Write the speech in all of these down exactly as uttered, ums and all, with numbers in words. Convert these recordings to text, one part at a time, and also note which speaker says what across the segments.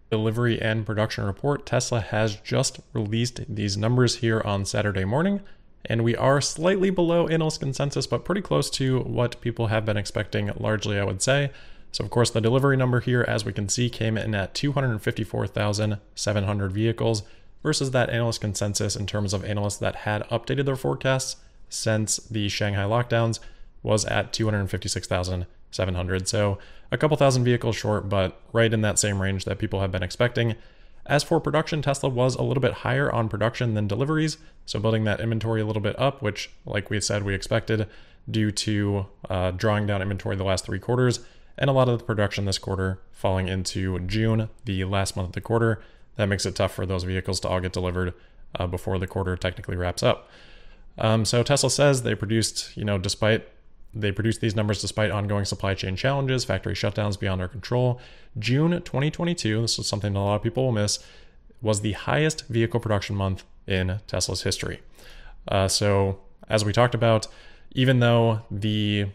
Speaker 1: delivery and production report. Tesla has just released these numbers here on Saturday morning, and we are slightly below analyst consensus, but pretty close to what people have been expecting, largely, I would say. So, of course, the delivery number here, as we can see, came in at two hundred fifty-four thousand seven hundred vehicles versus that analyst consensus in terms of analysts that had updated their forecasts since the Shanghai lockdowns was at two hundred fifty-six thousand seven hundred. So a couple thousand vehicles short, but right in that same range that people have been expecting. As for production, Tesla was a little bit higher on production than deliveries, so building that inventory a little bit up, which, like we said, we expected due to uh, drawing down inventory the last three quarters, and a lot of the production this quarter falling into June, the last month of the quarter. That makes it tough for those vehicles to all get delivered uh, before the quarter technically wraps up. Um, so Tesla says they produced, you know, despite They produced these numbers despite ongoing supply chain challenges, factory shutdowns beyond our control. June twenty twenty-two, this is something that a lot of people will miss, was the highest vehicle production month in Tesla's history. Uh, so as we talked about, even though the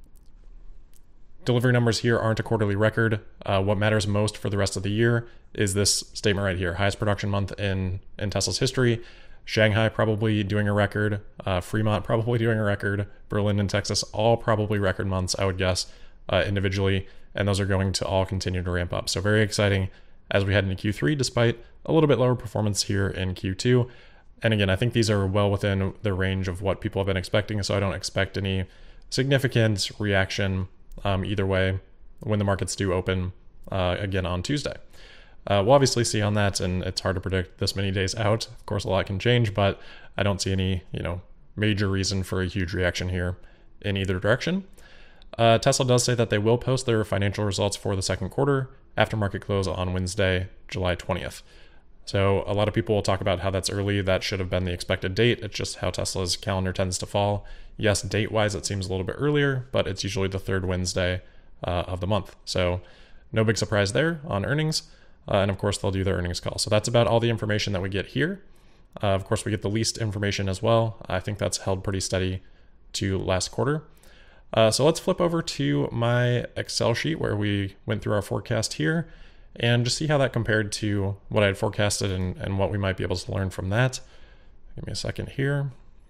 Speaker 1: delivery numbers here aren't a quarterly record, uh, what matters most for the rest of the year is this statement right here: highest production month in, in Tesla's history. Shanghai probably doing a record, uh, Fremont probably doing a record, Berlin and Texas all probably record months, I would guess, uh, individually, and those are going to all continue to ramp up. So very exciting as we head into Q three, despite a little bit lower performance here in Q two. And again, I think these are well within the range of what people have been expecting, so I don't expect any significant reaction um, either way when the markets do open uh, again on Tuesday. Uh, we'll obviously see on that, and it's hard to predict this many days out. Of course, a lot can change, but I don't see any, you know, major reason for a huge reaction here in either direction. Uh, Tesla does say that they will post their financial results for the second quarter after market close on Wednesday, July twentieth. So a lot of people will talk about how that's early. That should have been the expected date. It's just how Tesla's calendar tends to fall. Yes, date-wise, it seems a little bit earlier, but it's usually the third Wednesday uh, of the month. So no big surprise there on earnings. Uh, and of course, they'll do their earnings call. So that's about all the information that we get here. Uh, of course, we get the least information as well. I think that's held pretty steady to last quarter. Uh, so let's flip over to my Excel sheet where we went through our forecast here and just see how that compared to what I had forecasted and, and what we might be able to learn from that. Give me a second here.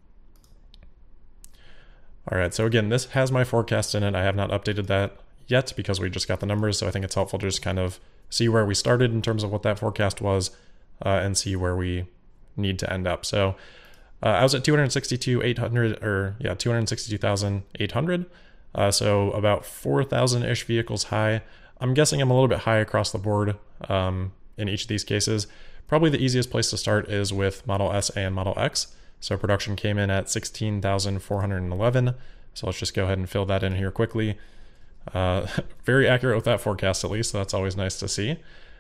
Speaker 1: All right, so again, this has my forecast in it. I have not updated that yet because we just got the numbers. So I think it's helpful to just kind of see where we started in terms of what that forecast was uh, and see where we need to end up. So uh, I was at two hundred sixty-two thousand eight hundred, or yeah, two hundred sixty-two thousand eight hundred. Uh, so about four thousand-ish vehicles high. I'm guessing I'm a little bit high across the board um, in each of these cases. Probably the easiest place to start is with Model S and Model X. So production came in at sixteen thousand four hundred eleven. So let's just go ahead and fill that in here quickly. Uh, very accurate with that forecast, at least, so that's always nice to see.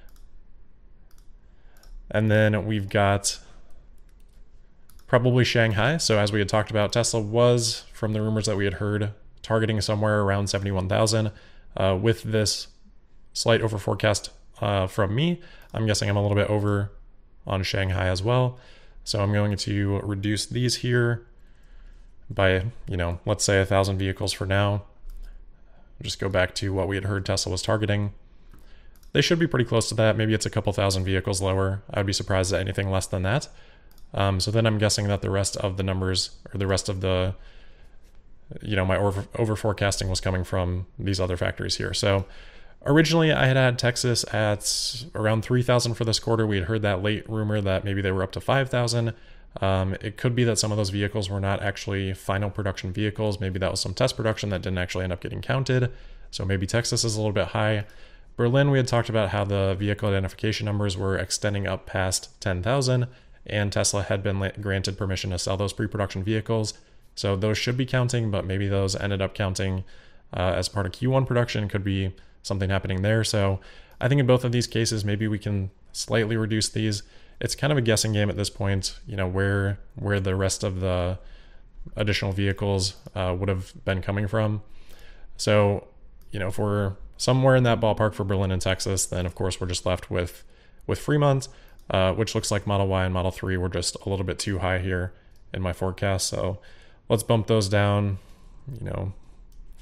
Speaker 1: And then we've got probably Shanghai. So as we had talked about, Tesla was, from the rumors that we had heard, targeting somewhere around seventy-one thousand. Uh, with this slight over forecast uh, from me, I'm guessing I'm a little bit over on Shanghai as well. So I'm going to reduce these here by, you know, let's say a thousand vehicles for now. Just go back to what we had heard Tesla was targeting. They should be pretty close to that. Maybe it's a couple thousand vehicles lower. I would be surprised at anything less than that. Um, so then I'm guessing that the rest of the numbers, or the rest of the, you know, my over, over forecasting was coming from these other factories here. So originally I had had Texas at around three thousand for this quarter. We had heard that late rumor that maybe they were up to five thousand. Um, it could be that some of those vehicles were not actually final production vehicles. Maybe that was some test production that didn't actually end up getting counted. So maybe Texas is a little bit high. Berlin, we had talked about how the vehicle identification numbers were extending up past ten thousand, and Tesla had been granted permission to sell those pre-production vehicles. So those should be counting, but maybe those ended up counting uh, as part of Q one production. Could be something happening there. So I think in both of these cases, maybe we can slightly reduce these. It's kind of a guessing game at this point, you know, where where the rest of the additional vehicles uh, would have been coming from. So, you know, if we're somewhere in that ballpark for Berlin and Texas, then of course we're just left with with Fremont, uh, which looks like Model Y and Model three were just a little bit too high here in my forecast. So let's bump those down. You know,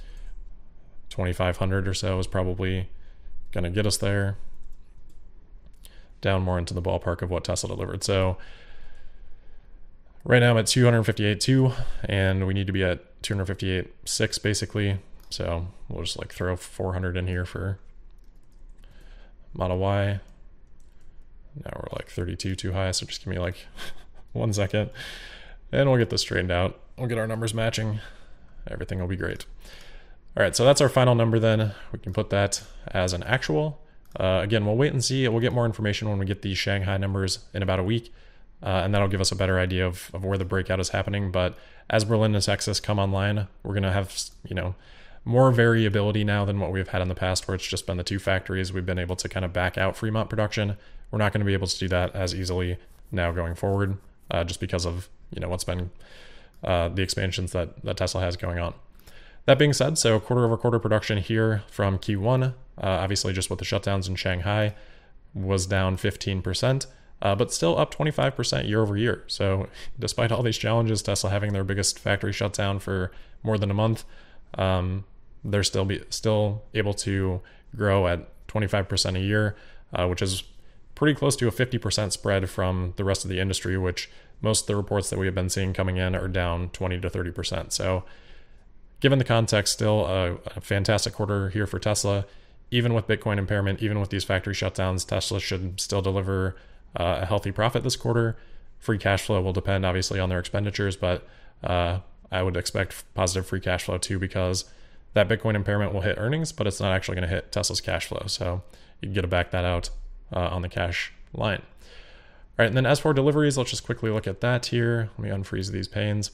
Speaker 1: twenty-five hundred or so is probably going to get us there. down more into the ballpark of what Tesla delivered. So right now I'm at two fifty-eight point two, and we need to be at two fifty-eight point six basically. So we'll just like throw four hundred in here for Model Y. Now we're like thirty-two too high, so just give me like one second and we'll get this straightened out. We'll get our numbers matching. Everything will be great. All right, so that's our final number then. We can put that as an actual. Uh, again, we'll wait and see. We'll get more information when we get these Shanghai numbers in about a week. Uh, and that'll give us a better idea of, of where the breakout is happening. But as Berlin and Texas come online, we're going to have, you know, more variability now than what we've had in the past, where it's just been the two factories. We've been able to kind of back out Fremont production. We're not going to be able to do that as easily now going forward, uh, just because of, you know, what's been uh, the expansions that, that Tesla has going on. That being said, so quarter over quarter production here from Q one, uh, obviously just with the shutdowns in Shanghai, was down fifteen percent. Uh, but still up twenty-five percent year over year. So despite all these challenges, Tesla having their biggest factory shutdown for more than a month, um, they're still be still able to grow at twenty-five percent a year, uh, which is pretty close to a fifty percent spread from the rest of the industry, which most of the reports that we have been seeing coming in are down twenty to thirty percent. So given the context, still a, a fantastic quarter here for Tesla. Even with Bitcoin impairment, even with these factory shutdowns, Tesla should still deliver Uh, a healthy profit this quarter. Free cash flow will depend obviously on their expenditures, but uh, I would expect positive free cash flow too, because that Bitcoin impairment will hit earnings, but it's not actually going to hit Tesla's cash flow. So you can get to back that out uh, on the cash line. All right, and then as for deliveries, let's just quickly look at that here. Let me unfreeze these panes,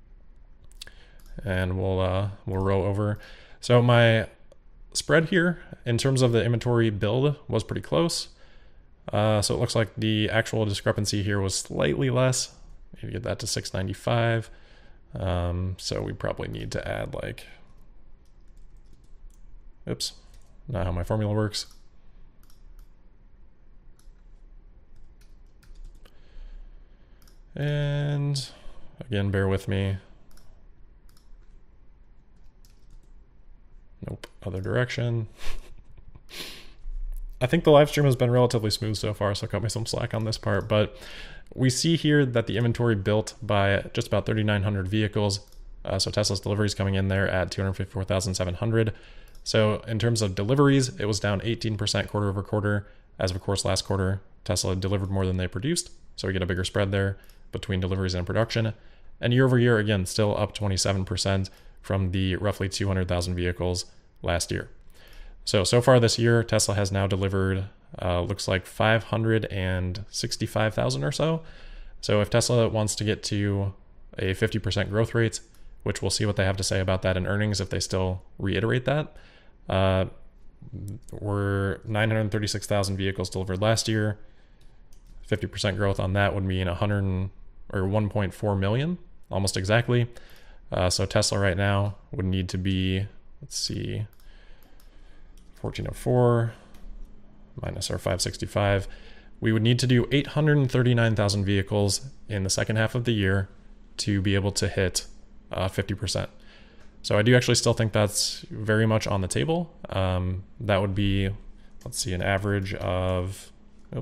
Speaker 1: and we'll uh, we'll row over. So my spread here in terms of the inventory build was pretty close. Uh, so it looks like the actual discrepancy here was slightly less. Maybe get that to six ninety-five. Um, so we probably need to add like, oops, not how my formula works. And again, bear with me. Nope, other direction. I think the live stream has been relatively smooth so far, so cut me some slack on this part. But we see here that the inventory built by just about thirty-nine hundred vehicles. Uh, so Tesla's deliveries coming in there at two hundred fifty-four thousand seven hundred. So in terms of deliveries, it was down eighteen percent quarter over quarter. As of course, last quarter, Tesla delivered more than they produced. So we get a bigger spread there between deliveries and production. And year over year, again, still up twenty-seven percent from the roughly two hundred thousand vehicles last year. So, so far this year, Tesla has now delivered, uh, looks like five hundred sixty-five thousand or so. So if Tesla wants to get to a fifty percent growth rate, which we'll see what they have to say about that in earnings if they still reiterate that, uh, we're nine hundred thirty-six thousand vehicles delivered last year. fifty percent growth on that would mean one hundred or one point four million, almost exactly. Uh, so Tesla right now would need to be, let's see, fourteen oh four minus our five sixty-five. We would need to do eight hundred thirty-nine thousand vehicles in the second half of the year to be able to hit uh, fifty percent. So I do actually still think that's very much on the table. Um, that would be, let's see, an average of, oh.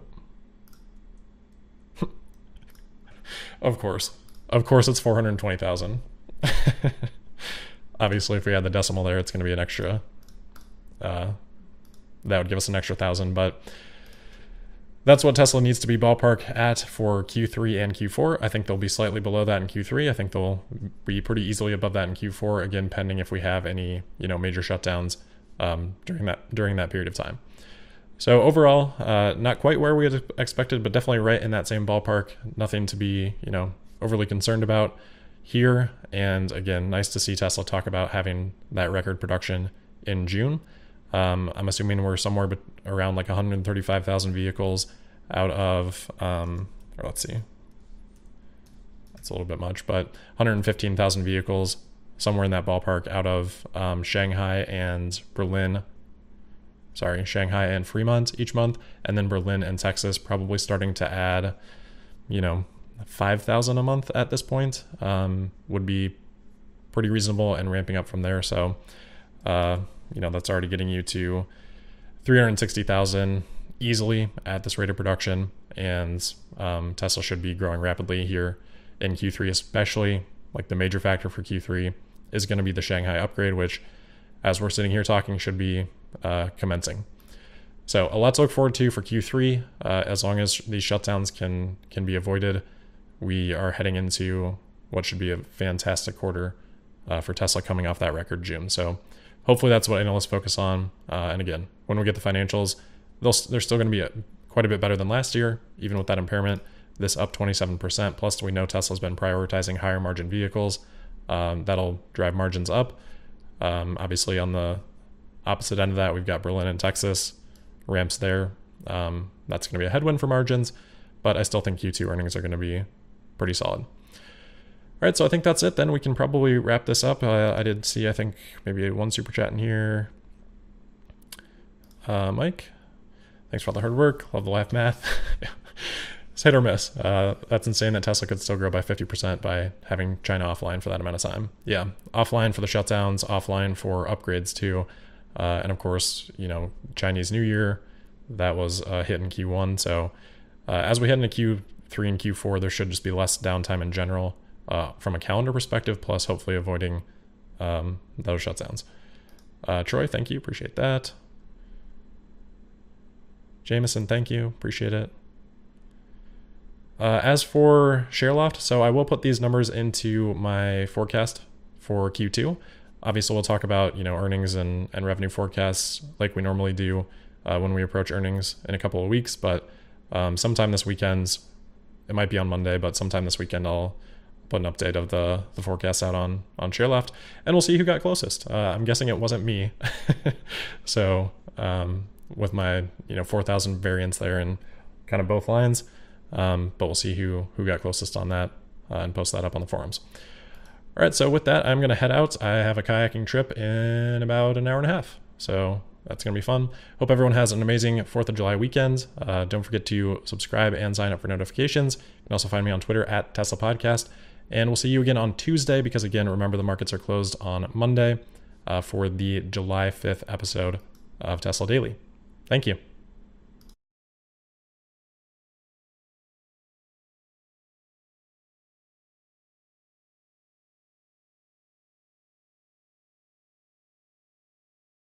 Speaker 1: of course, of course it's four hundred twenty thousand. Obviously, if we had the decimal there, it's going to be an extra, uh, that would give us an extra thousand, but that's what Tesla needs to be ballpark at for Q three and Q four. I think they'll be slightly below that in Q three. I think they'll be pretty easily above that in Q four, again, pending if we have any, you know, major shutdowns um, during that during that period of time. So overall, uh, not quite where we had expected, but definitely right in that same ballpark. Nothing to be, you know, overly concerned about here. And again, nice to see Tesla talk about having that record production in June. Um, I'm assuming we're somewhere be- around like one hundred thirty-five thousand vehicles out of, um, or let's see, that's a little bit much, but one hundred fifteen thousand vehicles, somewhere in that ballpark, out of um, Shanghai and Berlin, sorry, Shanghai and Fremont each month, and then Berlin and Texas probably starting to add, you know, five thousand a month at this point, um, would be pretty reasonable and ramping up from there. So, uh, you know, that's already getting you to three hundred sixty thousand easily at this rate of production, and um, Tesla should be growing rapidly here in Q three, especially. Like the major factor for Q three is going to be the Shanghai upgrade, which, as we're sitting here talking, should be uh, commencing. So a lot to look forward to for Q three. Uh, as long as these shutdowns can can be avoided, we are heading into what should be a fantastic quarter uh, for Tesla coming off that record June. So hopefully that's what analysts focus on. Uh, and again, when we get the financials, they'll, they're still going to be a, quite a bit better than last year, even with that impairment. This up twenty-seven percent. Plus, we know Tesla's been prioritizing higher margin vehicles. Um, that'll drive margins up. Um, obviously, on the opposite end of that, we've got Berlin and Texas ramps there. Um, that's going to be a headwind for margins, but I still think Q two earnings are going to be pretty solid. All right, so I think that's it. Then we can probably wrap this up. Uh, I did see, I think, maybe one super chat in here. Uh, Mike, thanks for all the hard work. Love the live math. It's hit or miss. Uh, that's insane that Tesla could still grow by fifty percent by having China offline for that amount of time. Yeah, offline for the shutdowns, offline for upgrades too. Uh, and of course, you know, Chinese New Year, that was a hit in Q one. So uh, as we head into Q three and Q four, there should just be less downtime in general uh, from a calendar perspective, plus hopefully avoiding um, those shutdowns. Uh, Troy, thank you. Appreciate that. Jameson, thank you. Appreciate it. Uh, as for ShareLoft, so I will put these numbers into my forecast for Q two. Obviously, we'll talk about, you know, earnings and, and revenue forecasts like we normally do uh, when we approach earnings in a couple of weeks. But um, sometime this weekend, it might be on Monday, but sometime this weekend I'll put an update of the, the forecast out on, on ShareLoft, and we'll see who got closest. Uh, I'm guessing it wasn't me. So um, with my, you know, four thousand variance there in kind of both lines. Um, but we'll see who who got closest on that uh, and post that up on the forums. All right, so with that, I'm going to head out. I have a kayaking trip in about an hour and a half, so that's going to be fun. Hope everyone has an amazing fourth of July weekend. Uh, don't forget to subscribe and sign up for notifications. You can also find me on Twitter at Tesla Podcast. And we'll see you again on Tuesday because, again, remember the markets are closed on Monday uh, for the July fifth episode of Tesla Daily. Thank you.